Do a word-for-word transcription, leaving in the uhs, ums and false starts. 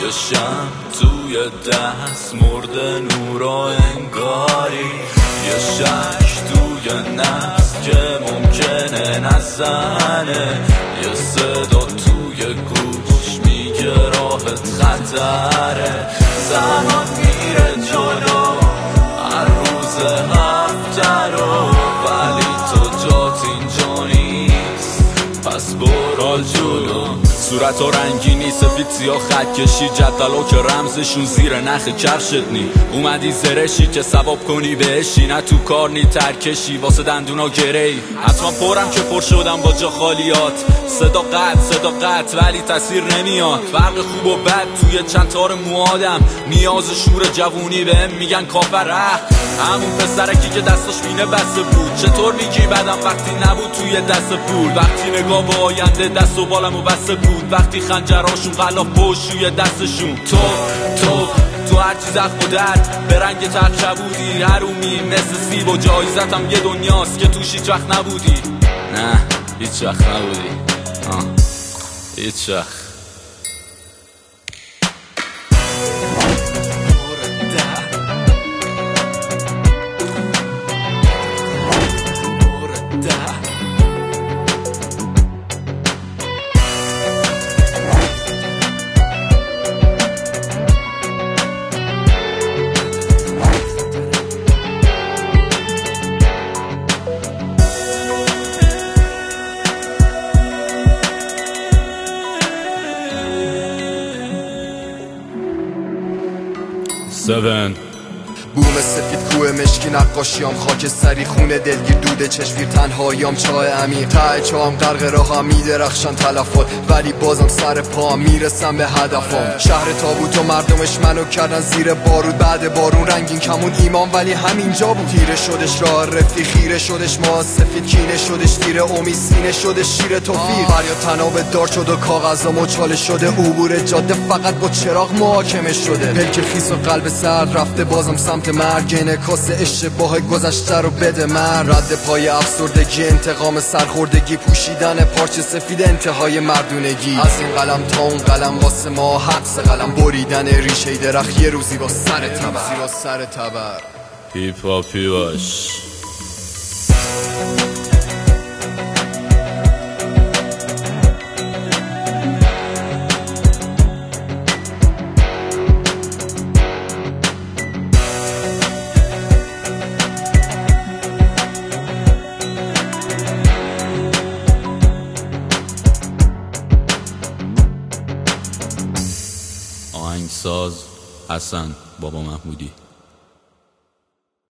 شم توی دست مرده نورا انگاری، یه شک توی نفس که ممکنه نزنه، یه صدا توی گوش میگه راهت خطره. زمان میره جلو هر روز هفته رو، ولی تو جات اینجا نیست پس برو جلو. صورت ها رنگینی سفید سیاه خط کشی، جدلو که رمزشون زیر نخ کفشت نی. اومدی زرشی که ثواب کنی بهشی، نه تو کار نی ترکشی واسه دندونا گری. حتما پرم که پر شدم با جا خالیات، صدا قد صدا قد ولی تاثیر نمیاد. فرق خوب و بد توی چند تار موادم، نیاز شور جوونی بهم میگن کافر. همون پسرکی که دستاش مینه بسته بود، چطور میگی بدم وقتی نبود توی دست پول. وقتی نگاه به آینده دست و بالمو بسته بود، وقتی خنجراشون غلاف پشت روی دستشون. تو تو تو هرچی زخم و درد به رنگ تلخ بودی، حرومی مثل سیب و جایزتم یه دنیاست که توش هیچ وقت نبودی. نه هیچ وقت نبودی، آه هیچ وقت. seven بوم سفید کوه مشکی نقاشیام، خاک سری خونه دلگیر دوده چشمیر تنهاییام، چای عمیق ته چام غرق راهم میدرخشن تلفات، ولی بازم سر پا میرسم به هدفم. شهر تابوت و مردمش منو کردن زیر بارود، بعد بارون رنگین کمون ایمان ولی همینجا بود. تیره شدش راه رفتی خیره شدش ما سفید کینه شدش تیره امید سینه شدش شیر توفیق. فریاد تناب دار شد و کاغذا مچاله شده، عبور جاده فقط با چراغ محاکمه شده. پلک خیس و قلب سرد رفته بازم سمت مرگ، انعکاس اشتباه گذشته رو بده من. رد پای افسردگی انتقام سرخوردگی، پوشیدن پارچه سفید انتهای مردونگی. از این قلم تا اون قلم واسه ما حبس قلم، بریدن ریشه درخت یه روزی با سر تبر. سر تبر هیپ هاپی باش. آهنگساز حسن بابا محمودی.